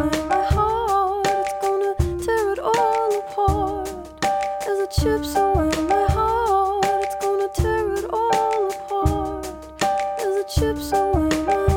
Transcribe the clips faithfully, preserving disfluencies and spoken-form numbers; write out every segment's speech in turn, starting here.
away my heart. It's gonna tear it all apart as it chips away my heart. It's gonna tear it all apart as it chips away my heart.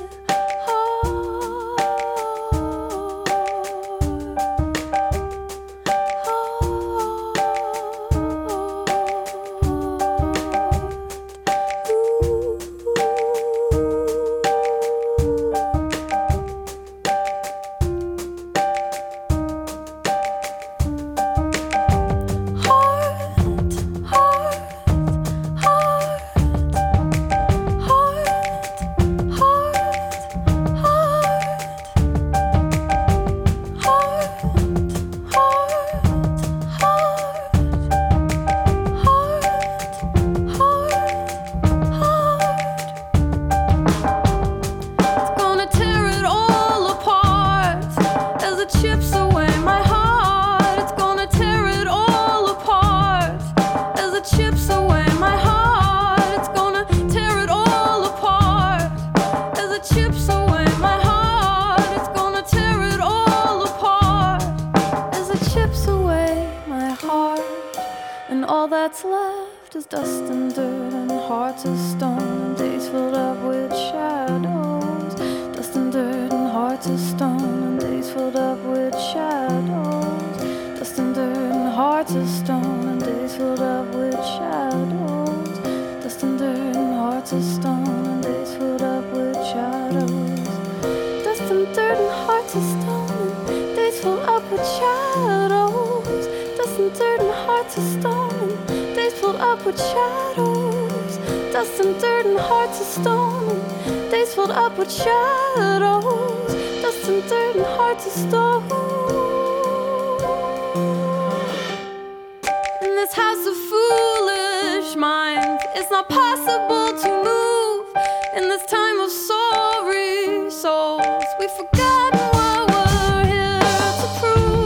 Chips away my heart. It's gonna tear it all apart as it chips away my heart. It's gonna tear it all apart as it chips away my heart. It's gonna tear it all apart as it chips away my heart. And all that's left is dust and dirt and hearts of stone and days filled up with shadows. Dust and dirt and hearts of stone and days filled up with shadows. Dust and dirt and hearts of stone and days filled up with shadows. Dust and dirt and hearts of stone and days filled up with shadows. Dust and dirt and hearts of stone and days filled up with shadows. Dust and dirt and hearts of stone and days filled up with shadows. Dust and dirt and hearts of stone and days filled up with shadows. Dust and dirt and hearts of stone. In this house of foolish minds, it's not possible to move. In this time of sorry souls, we've forgotten what we're here to prove.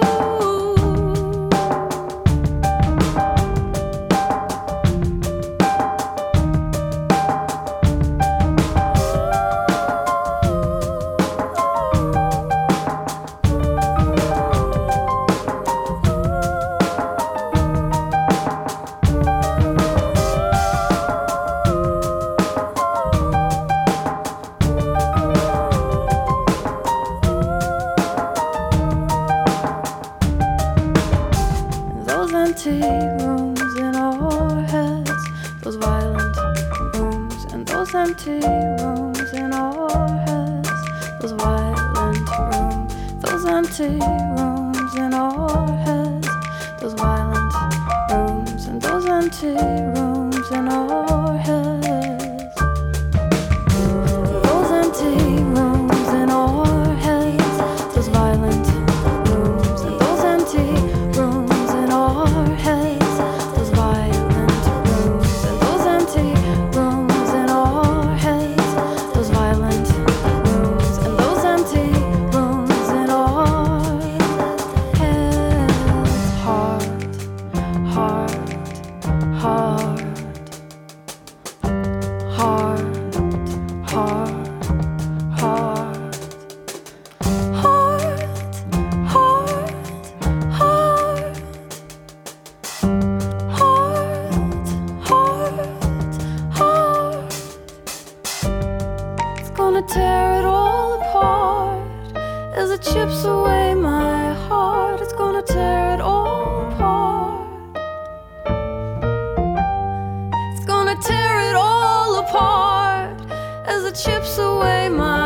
Empty rooms in our heads, those violent rooms, and those empty rooms in our heads, those violent rooms, those empty rooms in our heads, those violent rooms, and those empty rooms in our heads, those empty rooms in our heads, those violent rooms, and those empty rooms in our heads, those violent rooms, and those empty rooms in our heads, those violent rooms, and those empty rooms in our heads. Heart, heart, heart, heart, heart, heart, heart, heart, heart. It's gonna tear it all apart as it chips away my heart. It's gonna tear it all apart. It's gonna tear it all apart as it chips away my